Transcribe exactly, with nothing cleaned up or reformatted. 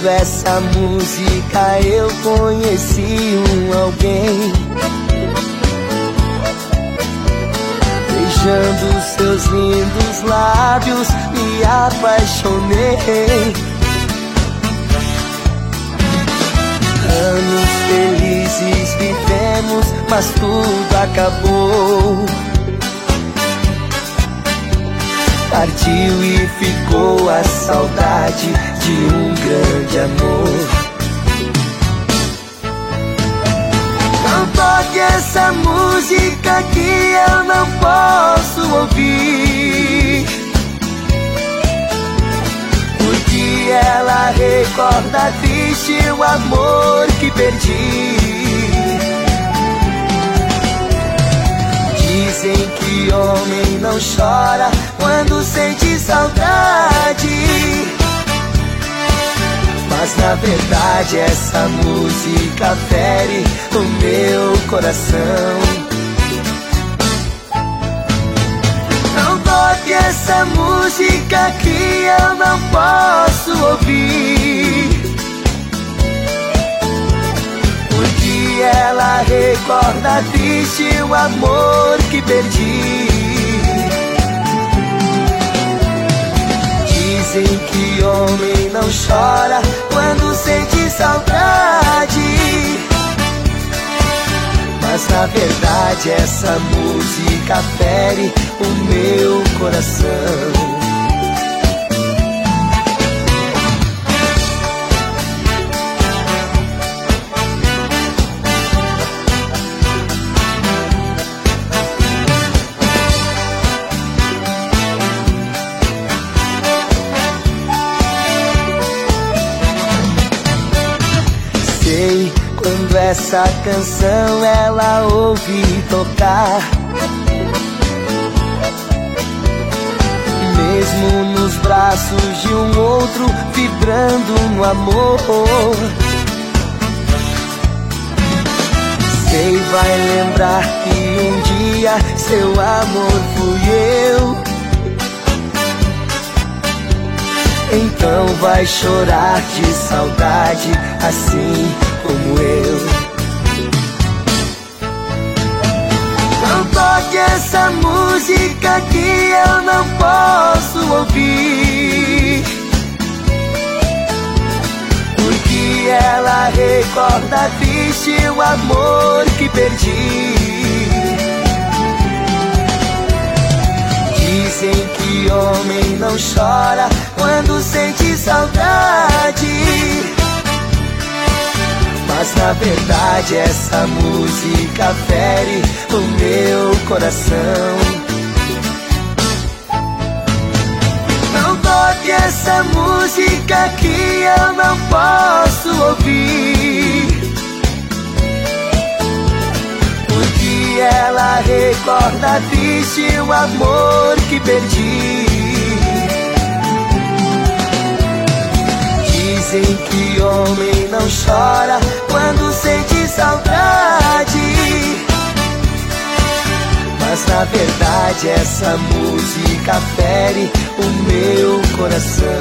Ouvindo essa música eu conheci um alguém. Beijando seus lindos lábios me apaixonei. Anos felizes vivemos, mas tudo acabou. Partiu e ficou a saudade de um grande amor. Não toque essa música que eu não posso ouvir, porque ela recorda triste o amor que perdi. Dizem que homem não chora quando sente saudade, mas na verdade essa música fere o meu coração. Não toque essa música que eu não posso ouvir, porque ela recorda triste o amor que perdi. Dizem que homem não chora quando sente saudade, mas na verdade essa música fere o meu coração. Quando essa canção ela ouve tocar, mesmo nos braços de um outro, vibrando no amor. Sei, vai lembrar que um dia seu amor fui eu. Então vai chorar de saudade assim como eu. Não toque essa música que eu não posso ouvir, porque ela recorda triste o amor que perdi. Dizem que homem não chora quando sente saudade, mas na verdade essa música fere o meu coração. Não toque essa música que eu não posso ouvir, porque ela recorda triste o amor que perdi. Dizem que homem não chora quando sente saudade, mas na verdade essa música fere o meu coração.